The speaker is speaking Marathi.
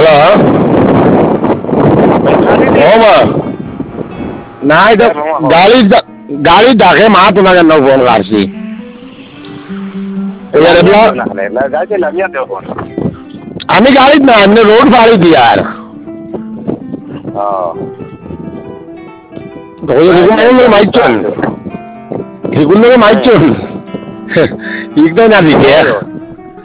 हॅलो हो मग नाही तर गाडी दाखे मा तुला त्यांना फोन काढशी आम्ही गाडीत नाही आम्ही रोड फाळी ती यार माहिती माहिती इकडं ना तिथे